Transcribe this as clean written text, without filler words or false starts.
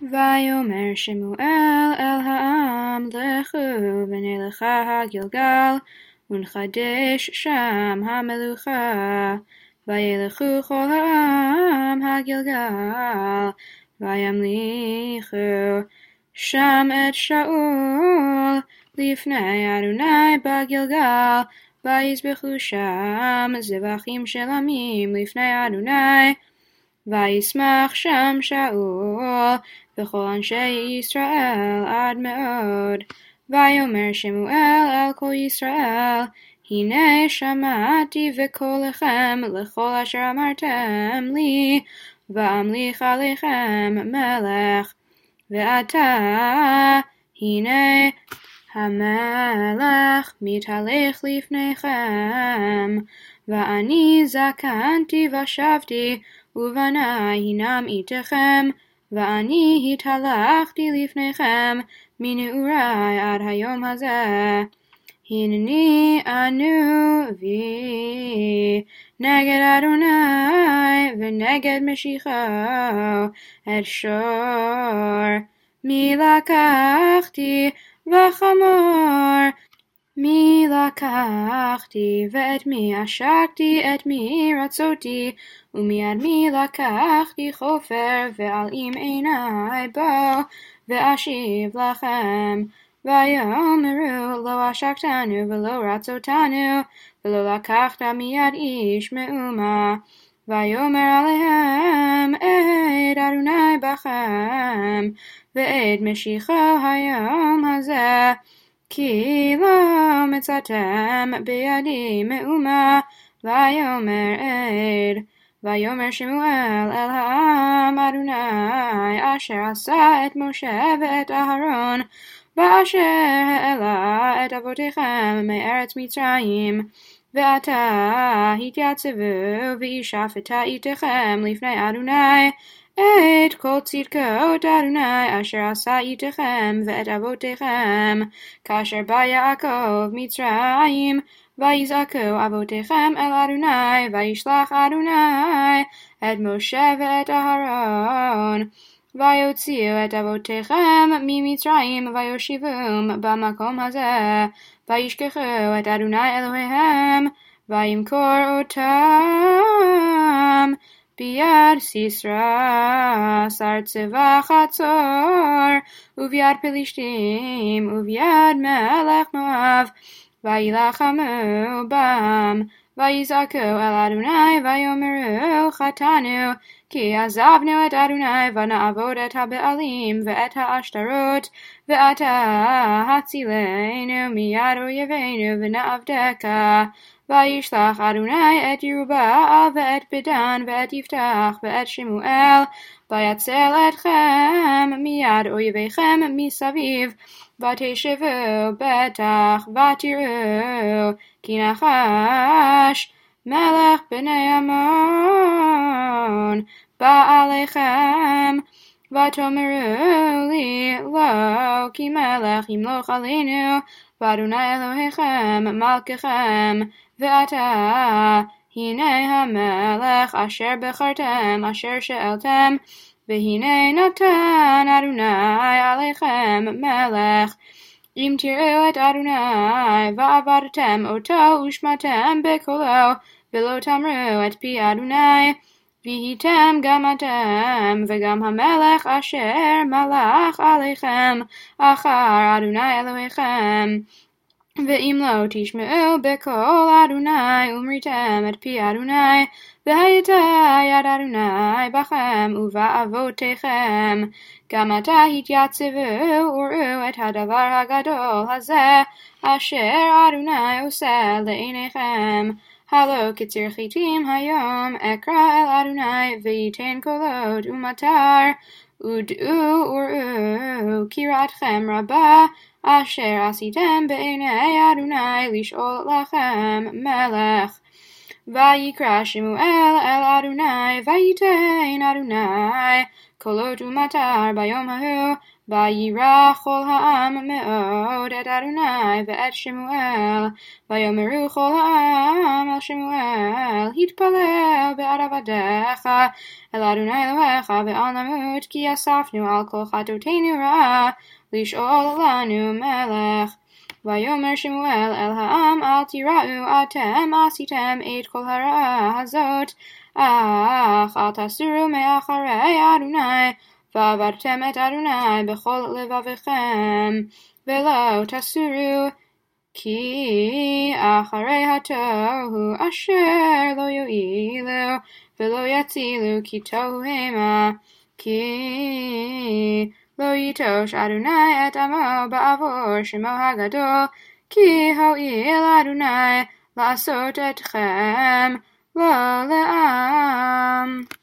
ויאמר שמואל אל העם לכו ונלכה הגלגל ונחדש שם המלוכה. וילכו כל העם הגלגל וימליכו שם את שאול לפני אדוני בגלגל. ויזבחו שם זבחים של עמים לפני אדוני. וישמח שם שאול וכל אנשי ישראל עד מאוד. ויאמר שמואל אל כל ישראל הנה שמעתי בקולכם לכל אשר אמרתם לי ואמליך עליכם מלך. ועתה הנה המלך מתהלך לפניכם ואני זקנתי ושבתי ובניי הנם איתכם ואני התהלכתי לפניכם מנעוריי עד היום הזה. הנני אנובי נגד אדוני ונגד משיחו את שור מי לקחתי וחמור מי לקחתי ואת מי עשקתי את מי רצותי ומיד מי לקחתי חופר ועלים עיני בו ואשיב לכם. ויאמרו לא עשקתנו ולא רצותנו ולא לקחת מיד איש מאומה. ויאמר עליהם עד אדוני בכם ועד משיחו היום הזה כי לא מצאתם בידי מאומה. ויאמר עד. ויאמר שמואל אל העם אדוני אשר עשה את משה ואת אהרון ואשר העלה את אבותיכם מארץ מצרים. ועתה התייצבו וישפטה איתכם לפני אדוני את כל צדקות אדוני אשר עשה איתכם ואת אבותיכם כאשר בא יעקב מצרים. ויזעקו אבותיכם אל אדוני וישלח אדוני את משה ואת אהרון ויוציאו את אבותיכם ממצרים ויושיבום במקום הזה. וישכחו את אדוני אלוהיהם וימכור אותם ביד סיסרא שר צבא חצור וביד פלישתים וביד מלך מואב וילחמו בם. ויזעקו אל אדוני ויאמרו חטאנו כי עזבנו את אדוני ונעבוד את הבעלים ואת האשתרות ועתה הצילנו מיד אויבינו ונעבדך. וישלח אדוני את ירובעל ואת בדן ואת יפתח ואת שמואל ויצל אתכם מיד אויביכם מסביב ותשבו בטח ותראו כי נחש מלך בני עמון בא עליכם. ותאמרו לי לא כי מלך ימלוך עלינו ואדוני אלוהיכם מלככם. ועתה הנה המלך אשר בחרתם אשר שאלתם והנה נתן אדוני עליכם מלך. אם תראו את אדוני ועבדתם אותו ושמעתם בקולו ולא תמרו את פי אדוני והייתם גם אתם וגם המלך אשר מלך עליכם אחר אדוני אלוהיכם. ואם לא תשמעו בקול אדוני ומריתם את פי אדוני והייתה יד אדוני בכם ובאבותיכם גם עתה התייצבו וראו את הדבר הגדול הזה אשר אדוני עושה לעיניכם. הלא קציר חיטים היום אקרא אל אדוני וייתן קולות ומטר ודעו וראו כי רעתכם רבה אשר עשיתם בעיני אדוני לשאול לכם מלך. ויקרא שמואל אל אדוני וייתן אדוני קולות ומטר ביום ההוא, ויירא כל העם מאוד את אדוני ואת שמואל, ויאמרו כל העם אל שמואל, התפלל בעד עבדיך אל אדוני אלוהיך, ואל נמות, כי אספנו על כל חטאותינו רעה, לשאול לנו מלך. ויאמר שמואל אל העם, אל תיראו אתם עשיתם את כל הרעה הזאת, אך אל תסורו מאחרי אדוני, ועבדתם את אדוני בכל לבבכם, ולא תסורו, כי אחרי התוהו אשר לא יועילו, ולא יצילו, כי תוהו המה, כי לא יטוש אדוני את עמו בעבור שמו הגדול, כי הואיל אדוני לעשות אתכם לא לעם.